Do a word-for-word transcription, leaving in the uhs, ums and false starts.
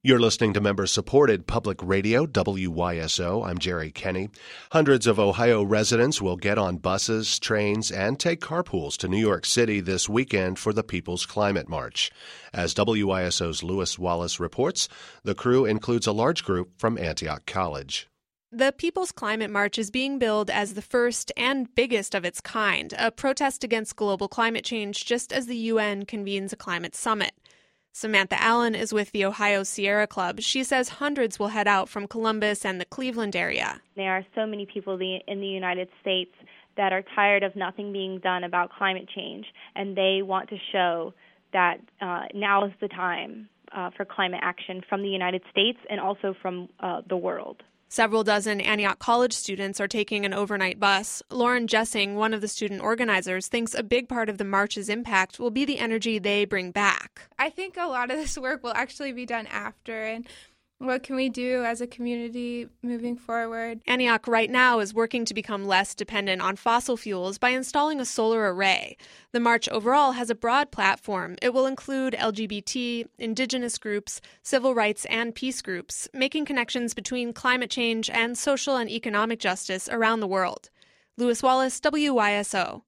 You're listening to member-supported public radio, W Y S O. I'm Jerry Kenny. Hundreds of Ohio residents will get on buses, trains, and take carpools to New York City this weekend for the People's Climate March. As W Y S O's Lewis Wallace reports, the crew includes a large group from Antioch College. The People's Climate March is being billed as the first and biggest of its kind, a protest against global climate change just as the U N convenes a climate summit. Samantha Allen is with the Ohio Sierra Club. She says hundreds will head out from Columbus and the Cleveland area. There are so many people in the United States that are tired of nothing being done about climate change, and they want to show that uh, now is the time uh, for climate action from the United States and also from uh, the world. Several dozen Antioch College students are taking an overnight bus. Lauren Jessing, one of the student organizers, thinks a big part of the march's impact will be the energy they bring back. I think a lot of this work will actually be done after, and what can we do as a community moving forward? Antioch right now is working to become less dependent on fossil fuels by installing a solar array. The march overall has a broad platform. It will include L G B T, indigenous groups, civil rights, and peace groups, making connections between climate change and social and economic justice around the world. Lewis Wallace, W Y S O.